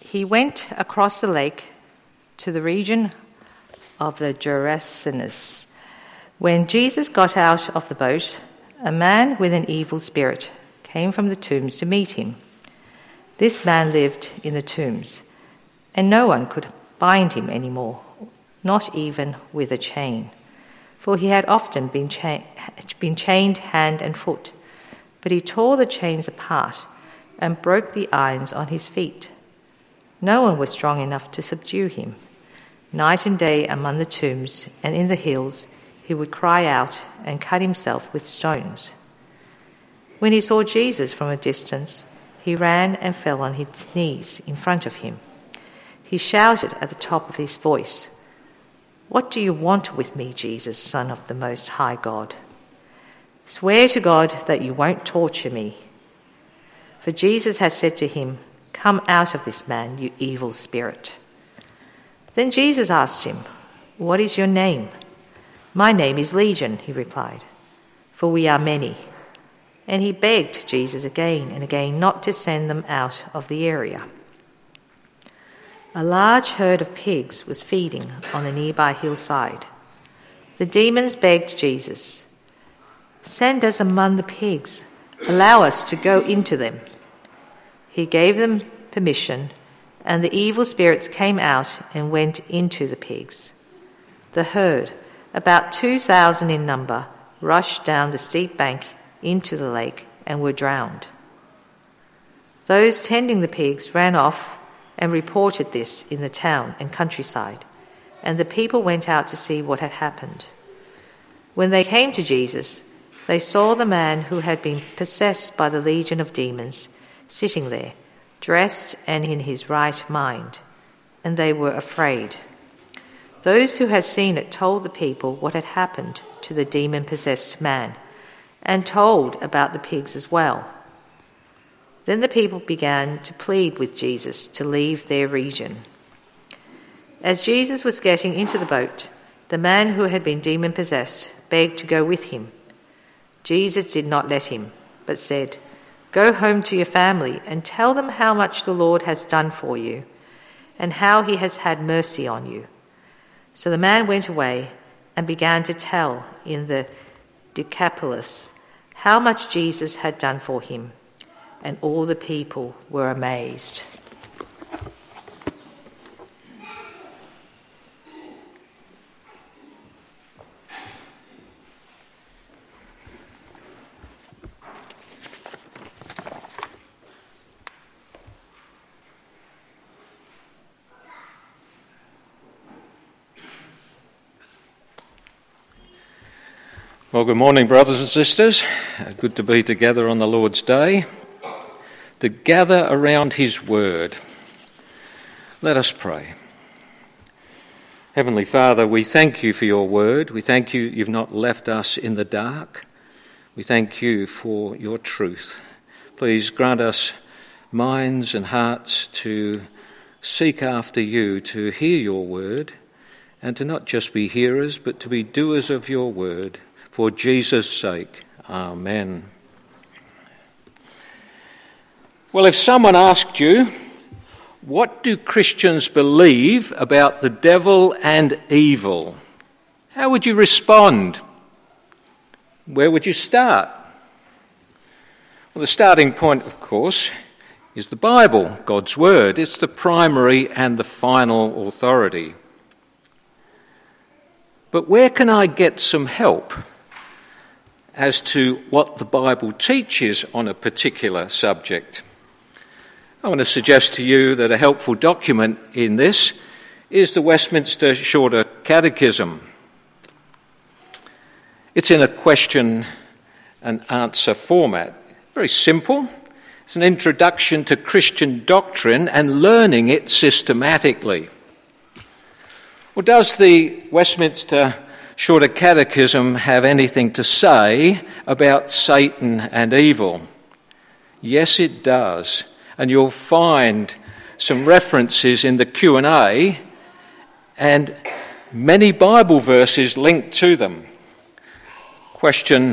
he went across the lake to the region of the Gerasenes. When Jesus got out of the boat, a man with an evil spirit came from the tombs to meet him. This man lived in the tombs, and no one could bind him anymore, not even with a chain, for he had often been chained hand and foot. But he tore the chains apart and broke the irons on his feet. No one was strong enough to subdue him. Night and day among the tombs and in the hills, he would cry out and cut himself with stones. When he saw Jesus from a distance, he ran and fell on his knees in front of him. He shouted at the top of his voice, "What do you want with me, Jesus, Son of the Most High God? Swear to God that you won't torture me." For Jesus had said to him, "Come out of this man, you evil spirit." Then Jesus asked him, "What is your name?" "My name is Legion," he replied, "for we are many." And he begged Jesus again and again not to send them out of the area. A large herd of pigs was feeding on a nearby hillside. The demons begged Jesus, "Send us among the pigs. Allow us to go into them." He gave them permission, and the evil spirits came out and went into the pigs. The herd, about 2,000 in number, rushed down the steep bank into the lake and were drowned. Those tending the pigs ran off and reported this in the town and countryside, and the people went out to see what had happened. When they came to Jesus, they saw the man who had been possessed by the legion of demons sitting there, dressed and in his right mind, and they were afraid. Those who had seen it told the people what had happened to the demon-possessed man, and told about the pigs as well. Then the people began to plead with Jesus to leave their region. As Jesus was getting into the boat, the man who had been demon-possessed begged to go with him. Jesus did not let him, but said, "Go home to your family and tell them how much the Lord has done for you and how he has had mercy on you." So the man went away and began to tell in the Decapolis how much Jesus had done for him, and all the people were amazed. Well, good morning, brothers and sisters. Good to be together on the Lord's Day, to gather around his word. Let us pray. Heavenly Father, we thank you for your word. We thank you you've not left us in the dark. We thank you for your truth. Please grant us minds and hearts to seek after you, to hear your word, and to not just be hearers, but to be doers of your word. For Jesus' sake, amen. Well, if someone asked you, what do Christians believe about the devil and evil? How would you respond? Where would you start? Well, the starting point, of course, is the Bible, God's Word. It's the primary and the final authority. But where can I get some help as to what the Bible teaches on a particular subject? I want to suggest to you that a helpful document in this is the Westminster Shorter Catechism. It's in a question and answer format. Very simple. It's an introduction to Christian doctrine and learning it systematically. Well, does the Westminster Shorter Catechism have anything to say about Satan and evil? Yes, it does. And you'll find some references in the Q&A and many Bible verses linked to them. Question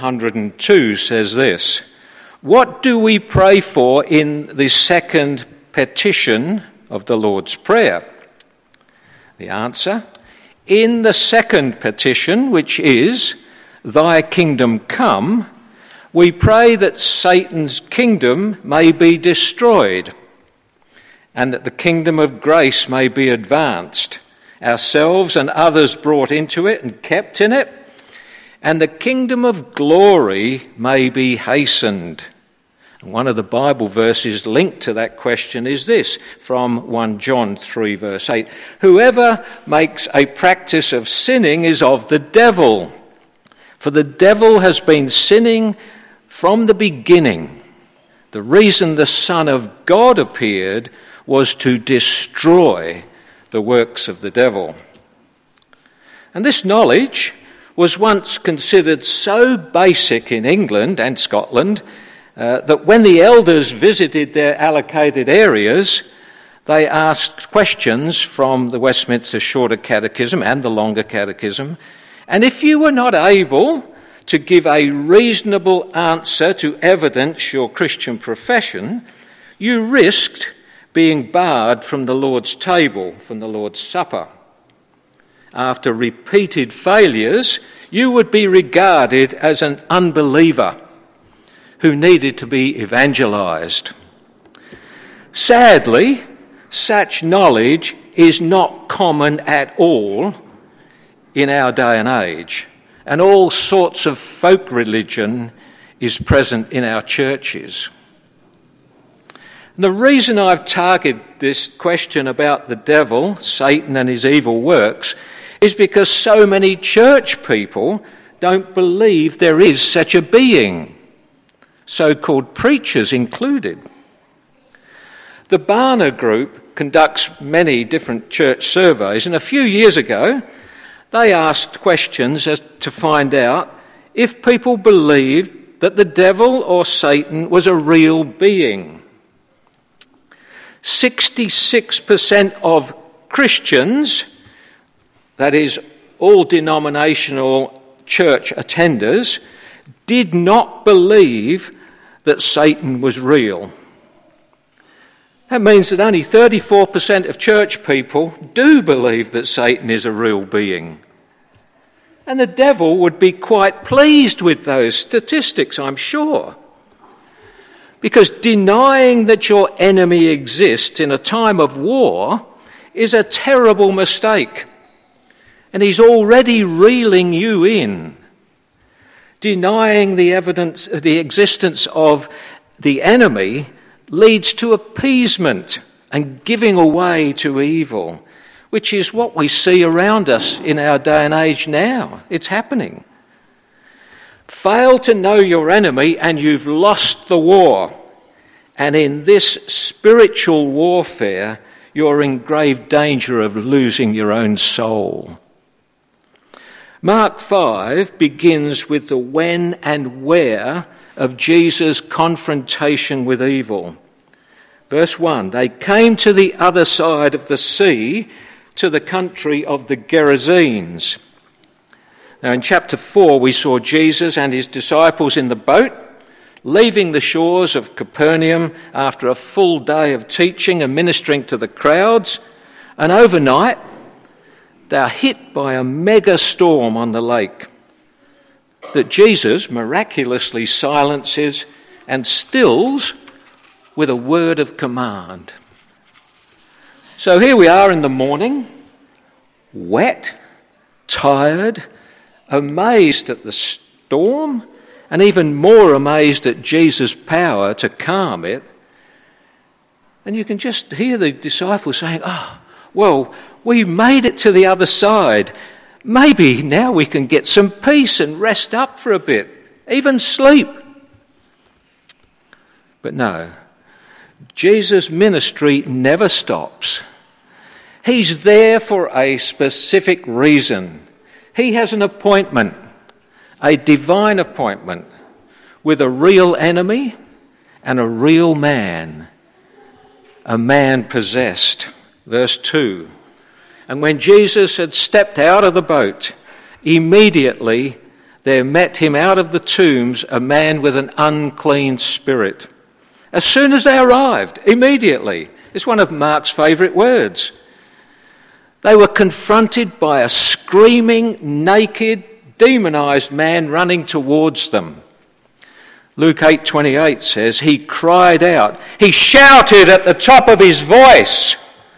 102 says this: what do we pray for in the second petition of the Lord's Prayer? The answer: in the second petition, which is, "Thy kingdom come," we pray that Satan's kingdom may be destroyed and that the kingdom of grace may be advanced, ourselves and others brought into it and kept in it, and the kingdom of glory may be hastened. And one of the Bible verses linked to that question is this, from 1 John 3 verse 8. "Whoever makes a practice of sinning is of the devil, for the devil has been sinning from the beginning. The reason the Son of God appeared was to destroy the works of the devil." And this knowledge was once considered so basic in England and Scotland that when the elders visited their allocated areas, they asked questions from the Westminster Shorter Catechism and the Longer Catechism, and if you were not able to give a reasonable answer to evidence your Christian profession, you risked being barred from the Lord's table, from the Lord's Supper. After repeated failures, you would be regarded as an unbeliever who needed to be evangelized. Sadly, such knowledge is not common at all in our day and age, and all sorts of folk religion is present in our churches. And the reason I've targeted this question about the devil, Satan and his evil works, is because so many church people don't believe there is such a being, so-called preachers included. The Barna Group conducts many different church surveys, and a few years ago they asked questions as to find out if people believed that the devil or Satan was a real being. 66% of Christians, that is, all denominational church attenders, did not believe that Satan was real. That means that only 34% of church people do believe that Satan is a real being. And the devil would be quite pleased with those statistics, I'm sure. Because denying that your enemy exists in a time of war is a terrible mistake. And he's already reeling you in. Denying the evidence, the existence of the enemy leads to appeasement and giving away to evil, which is what we see around us in our day and age now. It's happening. Fail to know your enemy and you've lost the war. And in this spiritual warfare, you're in grave danger of losing your own soul. Mark 5 begins with the when and where of Jesus' confrontation with evil. Verse 1, they came to the other side of the sea, to the country of the Gerasenes. Now in chapter 4 we saw Jesus and his disciples in the boat, leaving the shores of Capernaum after a full day of teaching and ministering to the crowds, and overnight they're hit by a mega storm on the lake that Jesus miraculously silences and stills with a word of command. So here we are in the morning, wet, tired, amazed at the storm, and even more amazed at Jesus' power to calm it. And you can just hear the disciples saying, well, we made it to the other side. Maybe now we can get some peace and rest up for a bit, even sleep. But no, Jesus' ministry never stops. He's there for a specific reason. He has an appointment, a divine appointment, with a real enemy and a real man, a man possessed. Verse 2, and when Jesus had stepped out of the boat, immediately there met him out of the tombs a man with an unclean spirit. As soon as they arrived, immediately, It's one of Mark's favourite words. They were confronted by a screaming, naked, demonised man running towards them. Luke 8:28 says, he cried out, he shouted at the top of his voice.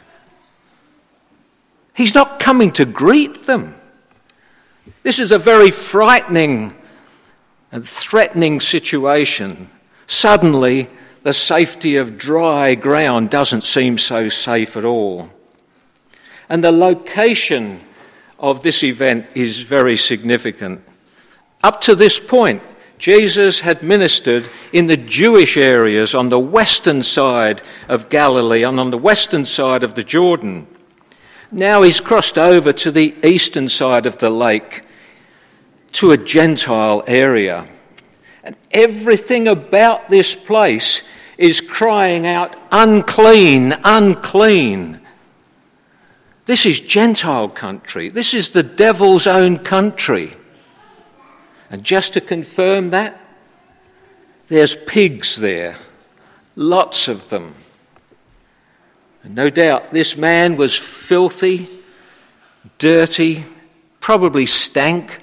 He's not coming to greet them. This is a very frightening and threatening situation. Suddenly, the safety of dry ground doesn't seem so safe at all. And the location of this event is very significant. Up to this point, Jesus had ministered in the Jewish areas on the western side of Galilee and on the western side of the Jordan. Now he's crossed over to the eastern side of the lake, to a Gentile area. And everything about this place is crying out, unclean, unclean. This is Gentile country. This is the devil's own country. And just to confirm that, there's pigs there, lots of them. And no doubt this man was filthy, dirty, probably stank.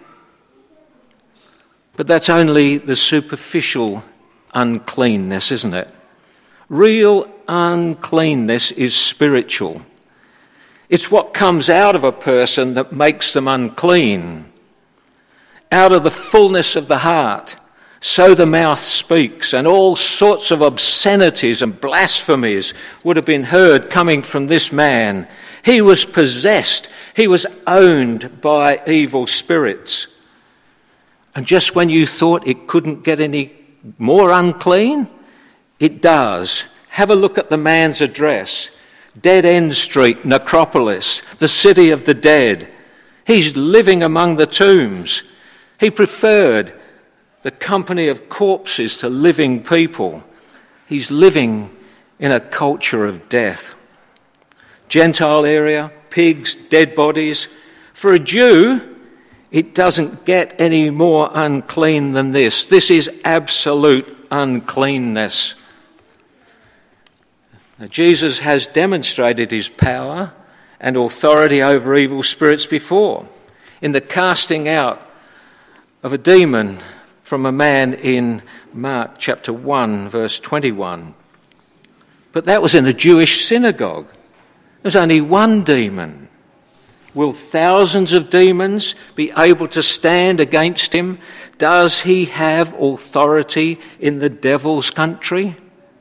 But that's only the superficial uncleanness, isn't it? Real uncleanness is spiritual. It's what comes out of a person that makes them unclean. Out of the fullness of the heart, so the mouth speaks, and all sorts of obscenities and blasphemies would have been heard coming from this man. He was possessed. He was owned by evil spirits. And just when you thought it couldn't get any more unclean, it does. Have a look at the man's address. Dead End Street, Necropolis, the city of the dead. He's living among the tombs. He preferred the company of corpses to living people. He's living in a culture of death. Gentile area, pigs, dead bodies. For a Jew, it doesn't get any more unclean than this. This is absolute uncleanness. Now, Jesus has demonstrated his power and authority over evil spirits before in the casting out of a demon from a man in Mark chapter 1, verse 21. But that was in a Jewish synagogue. There's only one demon. Will thousands of demons be able to stand against him? Does he have authority in the devil's country?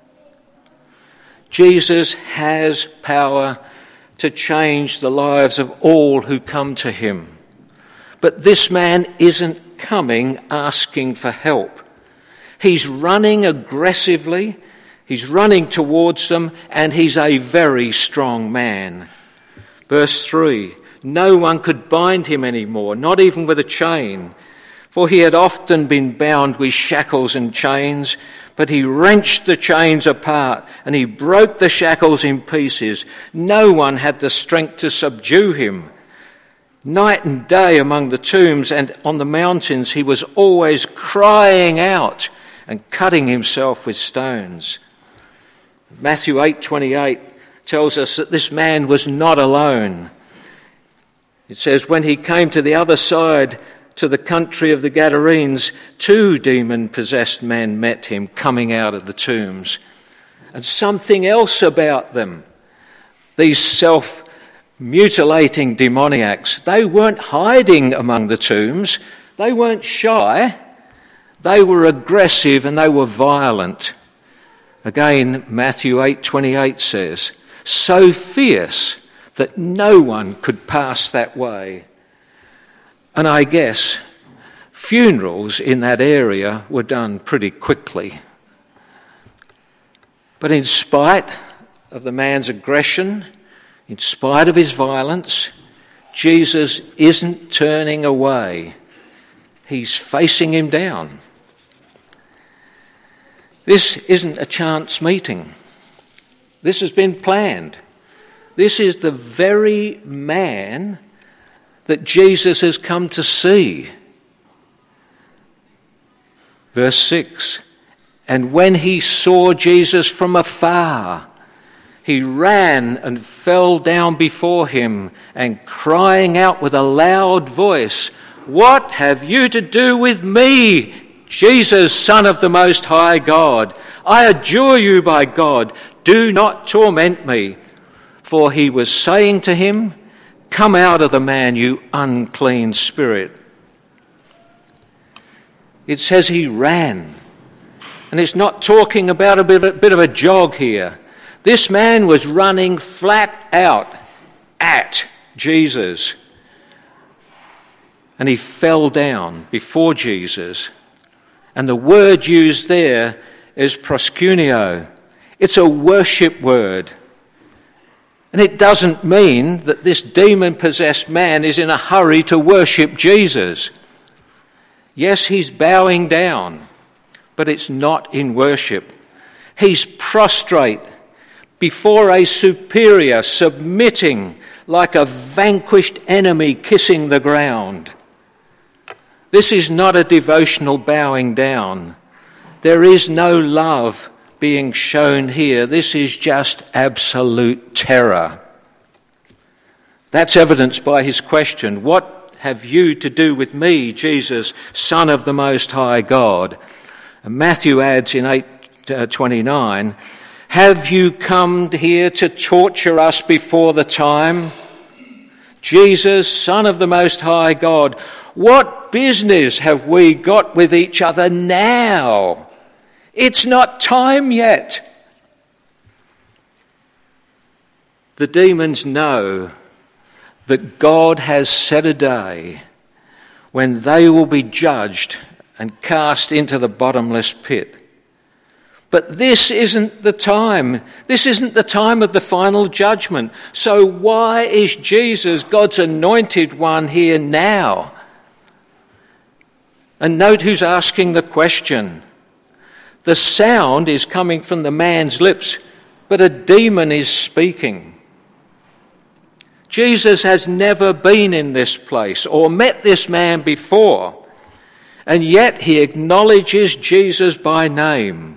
Jesus has power to change the lives of all who come to him. But this man isn't coming asking for help. He's running aggressively, he's running towards them, and he's a very strong man. Verse 3, no one could bind him anymore, not even with a chain, for he had often been bound with shackles and chains, but he wrenched the chains apart and he broke the shackles in pieces. No one had the strength to subdue him. Night and day among the tombs and on the mountains, he was always crying out and cutting himself with stones. Matthew 8:28 tells us that this man was not alone. It says, when he came to the other side, to the country of the Gadarenes, 2 demon-possessed men met him coming out of the tombs. And something else about them, these self-mutilating demoniacs, they weren't hiding among the tombs, they weren't shy, they were aggressive and they were violent. Again, Matthew 8:28 says, so fierce that no one could pass that way. And I guess funerals in that area were done pretty quickly. But in spite of the man's aggression, in spite of his violence, Jesus isn't turning away. He's facing him down. This isn't a chance meeting. This has been planned. This is the very man that Jesus has come to see. Verse 6, and when he saw Jesus from afar, he ran and fell down before him, and crying out with a loud voice, "What have you to do with me, Jesus, Son of the Most High God? I adjure you by God, do not torment me." For he was saying to him, "Come out of the man, you unclean spirit." It says he ran. And it's not talking about a bit of a jog here. This man was running flat out at Jesus. And he fell down before Jesus. And the word used there is proskuneo. It's a worship word. And it doesn't mean that this demon-possessed man is in a hurry to worship Jesus. Yes, he's bowing down, but it's not in worship. He's prostrate before a superior, submitting like a vanquished enemy kissing the ground. This is not a devotional bowing down. There is no love being shown here. This is just absolute terror. That's evidenced by his question, "What have you to do with me, Jesus, Son of the Most High God?" And Matthew adds in 8:29, "Have you come here to torture us before the time? Jesus, Son of the Most High God, what business have we got with each other now? It's not time yet." The demons know that God has set a day when they will be judged and cast into the bottomless pit. But this isn't the time. This isn't the time of the final judgment. So why is Jesus, God's anointed one, here now? And note who's asking the question. The sound is coming from the man's lips, but a demon is speaking. Jesus has never been in this place or met this man before, and yet he acknowledges Jesus by name.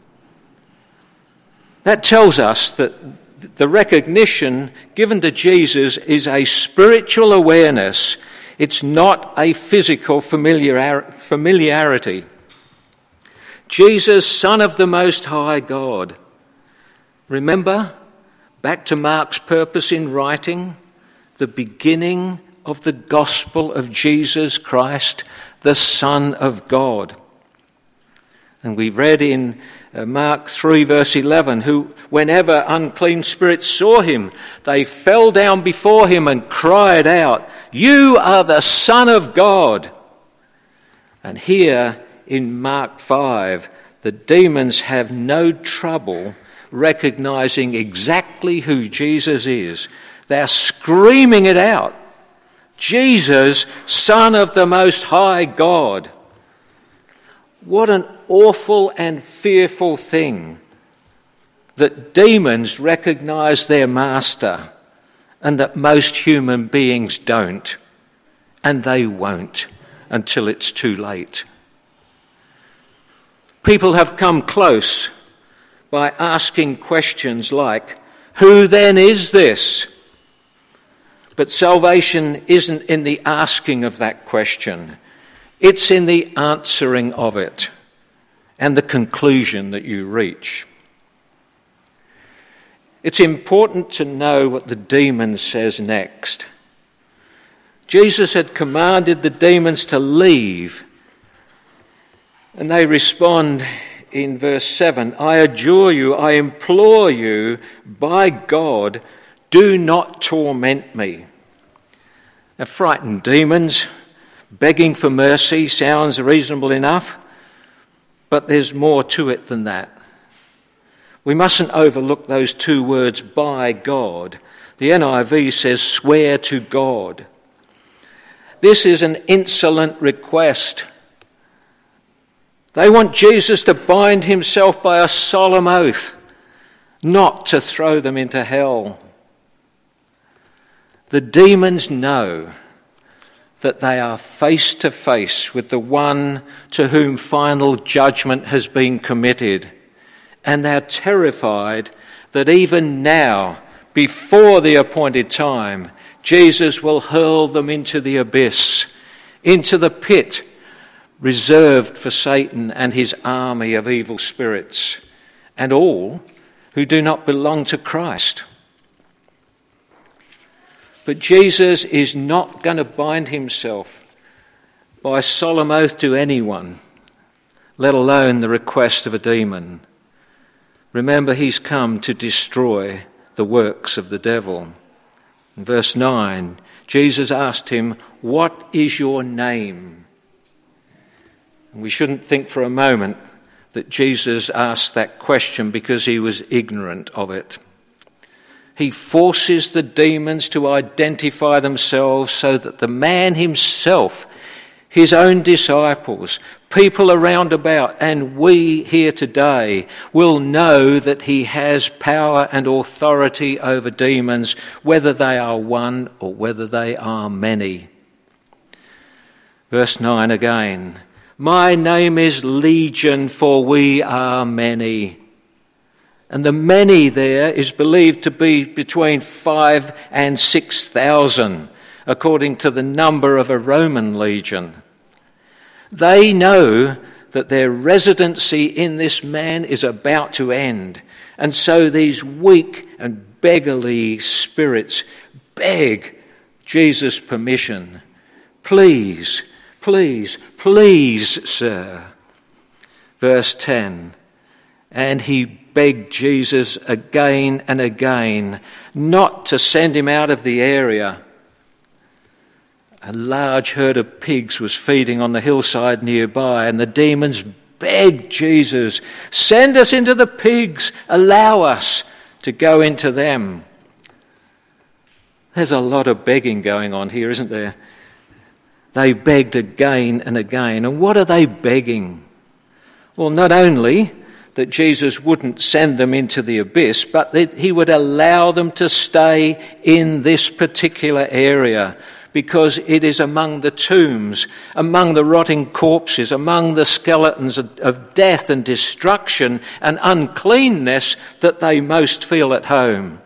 That tells us that the recognition given to Jesus is a spiritual awareness. It's not a physical familiarity. Jesus, Son of the Most High God. Remember, back to Mark's purpose in writing, the beginning of the gospel of Jesus Christ, the Son of God. And we read in Mark 3 verse 11, who, whenever unclean spirits saw him, they fell down before him and cried out, "You are the Son of God." And here in Mark 5, the demons have no trouble recognizing exactly who Jesus is. They're screaming it out. Jesus, Son of the Most High God. What an awful and fearful thing that demons recognize their master and that most human beings don't, and they won't until it's too late. People have come close by asking questions like, "Who then is this?" But salvation isn't in the asking of that question. It's in the answering of it and the conclusion that you reach. It's important to know what the demon says next. Jesus had commanded the demons to leave, and they respond in verse 7, "I adjure you, I implore you, by God, do not torment me." Now, frightened demons begging for mercy sounds reasonable enough, but there's more to it than that. We mustn't overlook those two words, by God. The NIV says, swear to God. This is an insolent request. They want Jesus to bind himself by a solemn oath, not to throw them into hell. The demons know that they are face to face with the one to whom final judgment has been committed, and they're terrified that even now, before the appointed time, Jesus will hurl them into the abyss, into the pit reserved for Satan and his army of evil spirits, and all who do not belong to Christ. But Jesus is not going to bind himself by solemn oath to anyone, let alone the request of a demon. Remember, he's come to destroy the works of the devil. In verse 9, Jesus asked him, "What is your name?" And we shouldn't think for a moment that Jesus asked that question because he was ignorant of it. He forces the demons to identify themselves so that the man himself, his own disciples, people around about, and we here today will know that he has power and authority over demons, whether they are one or whether they are many. Verse 9 again, "My name is Legion, for we are many." And the many there is believed to be between 5,000 and 6,000, according to the number of a Roman legion. They know that their residency in this man is about to end. And so these weak and beggarly spirits beg Jesus permission. "Please, please, please, sir." Verse 10, "And he begged Jesus again and again not to send him out of the area." A large herd of pigs was feeding on the hillside nearby, and the demons begged Jesus, "Send us into the pigs, allow us to go into them." There's a lot of begging going on here, isn't there? They begged again and again. And what are they begging? Well, not only that Jesus wouldn't send them into the abyss, but that he would allow them to stay in this particular area, because it is among the tombs, among the rotting corpses, among the skeletons of death and destruction and uncleanness that they most feel at home.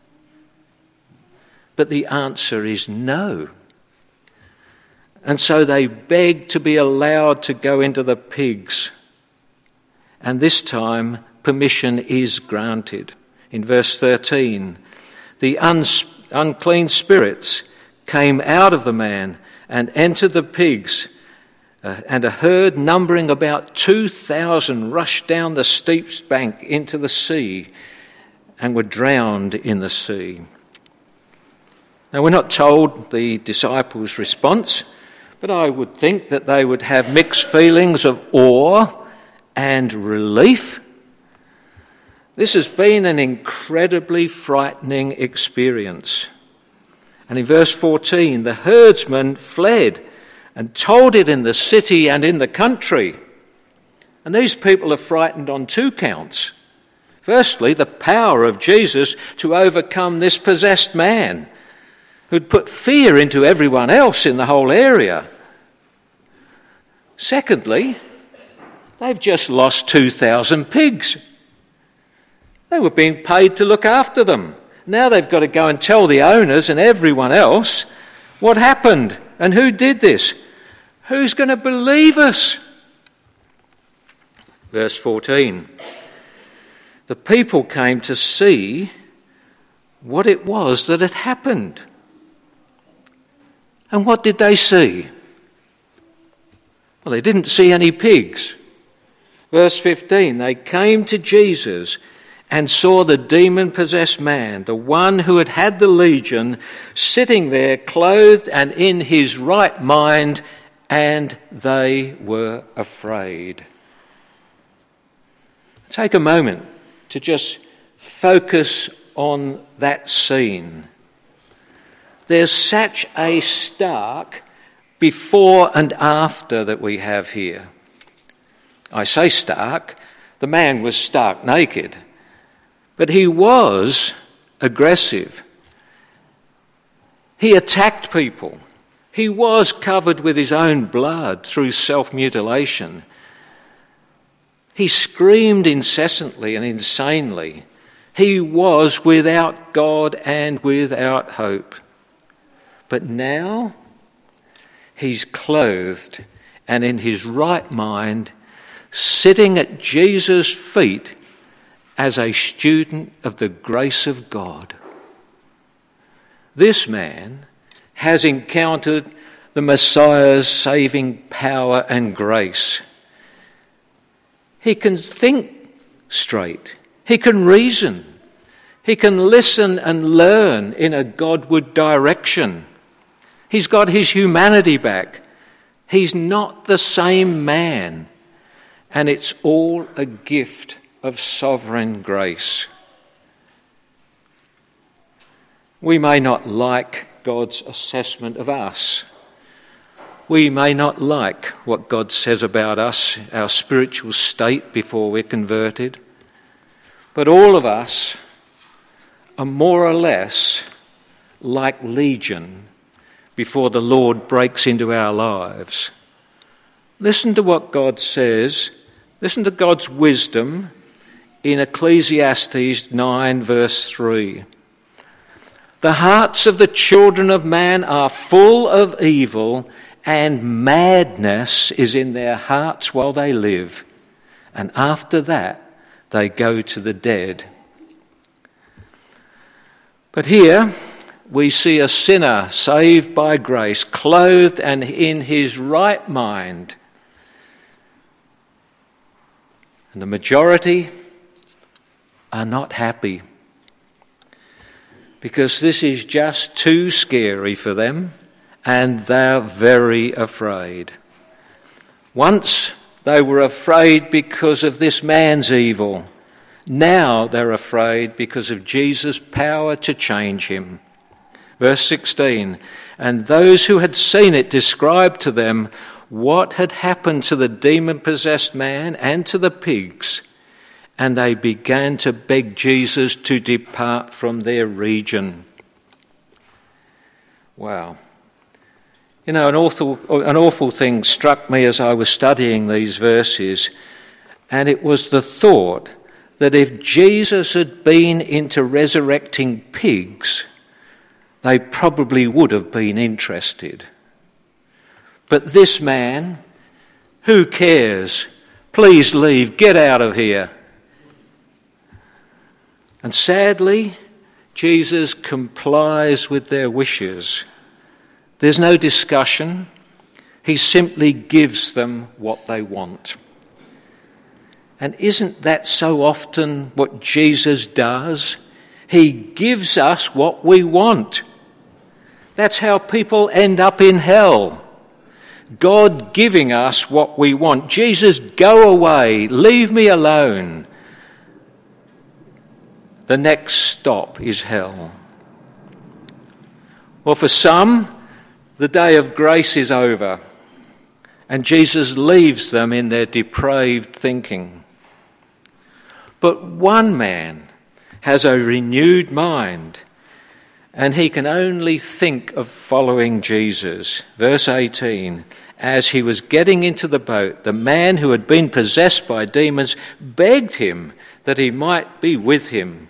But the answer is no. And so they beg to be allowed to go into the pigs. And this time, permission is granted. In verse 13, the unclean spirits came out of the man and entered the pigs, and a herd numbering about 2,000 rushed down the steep bank into the sea and were drowned in the sea. Now, we're not told the disciples' response, but I would think that they would have mixed feelings of awe and relief. This has been an incredibly frightening experience. And in verse 14, the herdsmen fled and told it in the city and in the country. And these people are frightened on two counts. Firstly, the power of Jesus to overcome this possessed man, who'd put fear into everyone else in the whole area. Secondly, they've just lost 2,000 pigs. They were being paid to look after them. Now they've got to go and tell the owners and everyone else what happened and who did this. Who's going to believe us? Verse 14. The people came to see what it was that had happened. And what did they see? Well, they didn't see any pigs. Verse 15, they came to Jesus and saw the demon-possessed man, the one who had had the legion, sitting there clothed and in his right mind, and they were afraid. Take a moment to just focus on that scene. There's such a stark before and after that we have here. I say stark, the man was stark naked, but he was aggressive. He attacked people. He was covered with his own blood through self-mutilation. He screamed incessantly and insanely. He was without God and without hope. But now he's clothed and in his right mind, sitting at Jesus' feet as a student of the grace of God. This man has encountered the Messiah's saving power and grace. He can think straight. He can reason. He can listen and learn in a Godward direction. He's got his humanity back. He's not the same man. And it's all a gift of sovereign grace. We may not like God's assessment of us. We may not like what God says about us, our spiritual state before we're converted. But all of us are more or less like Legion before the Lord breaks into our lives. Listen to what God says. Listen to God's wisdom in Ecclesiastes 9 verse 3. The hearts of the children of man are full of evil, and madness is in their hearts while they live. And after that, they go to the dead. But here we see a sinner saved by grace, clothed and in his right mind. And the majority are not happy, because this is just too scary for them, and they're very afraid. Once they were afraid because of this man's evil. Now they're afraid because of Jesus' power to change him. Verse 16, and those who had seen it described to them what had happened to the demon-possessed man and to the pigs, and they began to beg Jesus to depart from their region. Wow. You know, an awful thing struck me as I was studying these verses, and it was the thought that if Jesus had been into resurrecting pigs, they probably would have been interested. But this man, who cares? Please leave, get out of here. And sadly, Jesus complies with their wishes. There's no discussion. He simply gives them what they want. And isn't that so often what Jesus does? He gives us what we want. That's how people end up in hell. God giving us what we want. Jesus, go away, leave me alone. The next stop is hell. Well, for some, the day of grace is over, and Jesus leaves them in their depraved thinking. But one man has a renewed mind, and he can only think of following Jesus. Verse 18, as he was getting into the boat, the man who had been possessed by demons begged him that he might be with him.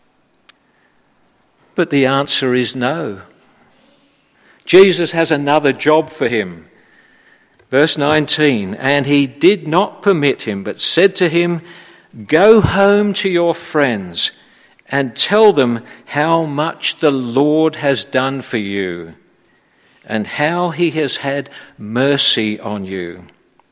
But the answer is no. Jesus has another job for him. Verse 19, and he did not permit him, but said to him, go home to your friends and tell them how much the Lord has done for you and how he has had mercy on you.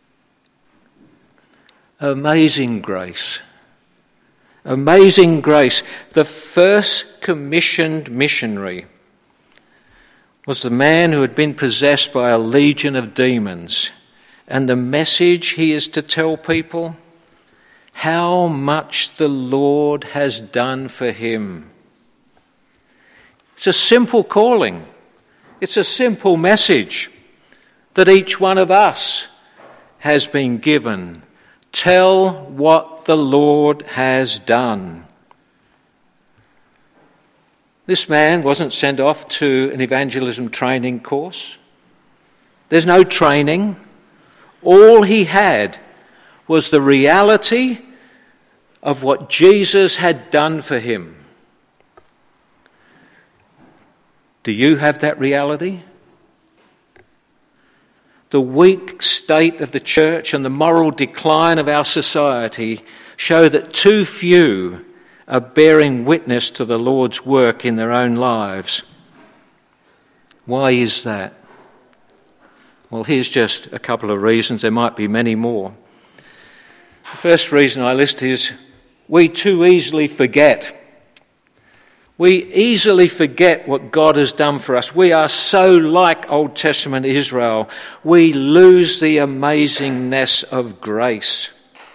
Amazing grace. Amazing grace. The first commissioned missionary was the man who had been possessed by a legion of demons. And the message he is to tell people, how much the Lord has done for him. It's a simple calling. It's a simple message that each one of us has been given. Tell what the Lord has done. This man wasn't sent off to an evangelism training course. There's no training. All he had was the reality of what Jesus had done for him. Do you have that reality? The weak state of the church and the moral decline of our society show that too few are bearing witness to the Lord's work in their own lives. Why is that? Well, here's just a couple of reasons. There might be many more. The first reason I list is we too easily forget. We easily forget what God has done for us. We are so like Old Testament Israel. We lose the amazingness of grace.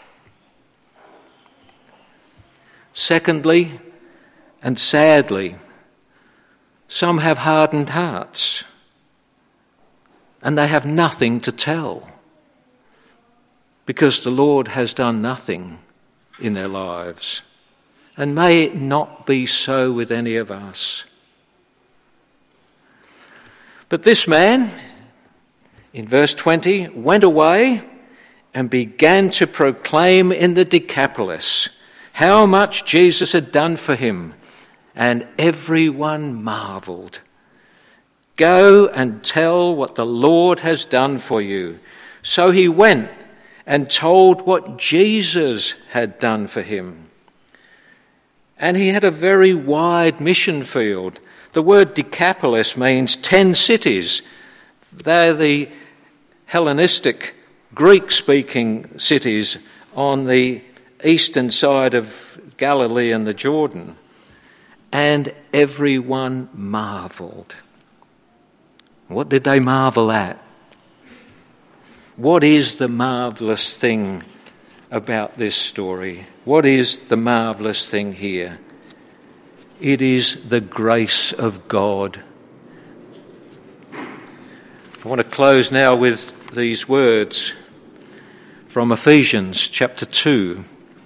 Secondly, and sadly, some have hardened hearts and they have nothing to tell because the Lord has done nothing in their lives. And may it not be so with any of us. But this man, in verse 20, went away and began to proclaim in the Decapolis how much Jesus had done for him, and everyone marvelled. Go and tell what the Lord has done for you. So he went and told what Jesus had done for him. And he had a very wide mission field. The word Decapolis means 10 cities. They're the Hellenistic, Greek-speaking cities on the eastern side of Galilee and the Jordan. And everyone marvelled. What did they marvel at? What is the marvellous thing about this story? What is the marvellous thing here? It is the grace of God. I want to close now with these words from Ephesians chapter 2.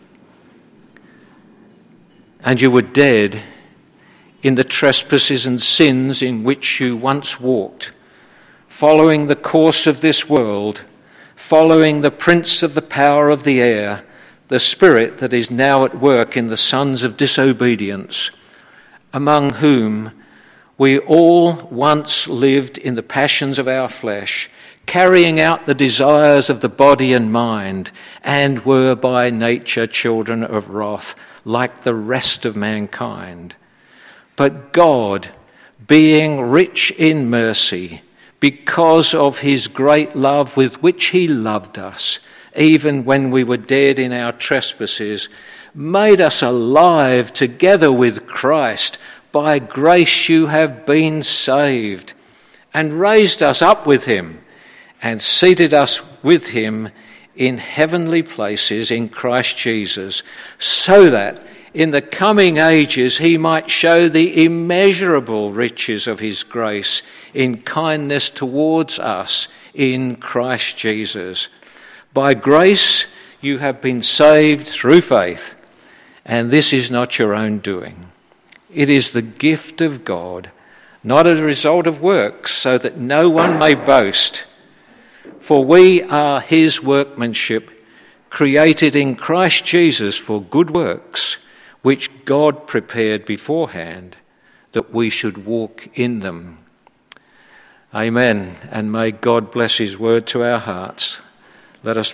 And you were dead in the trespasses and sins in which you once walked, following the course of this world, following the prince of the power of the air, the spirit that is now at work in the sons of disobedience, among whom we all once lived in the passions of our flesh, carrying out the desires of the body and mind, and were by nature children of wrath, like the rest of mankind. But God, being rich in mercy, because of his great love with which he loved us, even when we were dead in our trespasses, made us alive together with Christ. By grace you have been saved, and raised us up with him, and seated us with him in heavenly places in Christ Jesus, so that in the coming ages he might show the immeasurable riches of his grace in kindness towards us in Christ Jesus. By grace you have been saved through faith, and this is not your own doing. It is the gift of God, not as a result of works, so that no one may boast. For we are his workmanship, created in Christ Jesus for good works, which God prepared beforehand, that we should walk in them. Amen. And may God bless his word to our hearts. Let us